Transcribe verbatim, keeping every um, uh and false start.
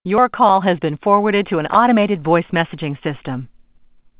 Your call has been forwarded to an automated voice messaging system.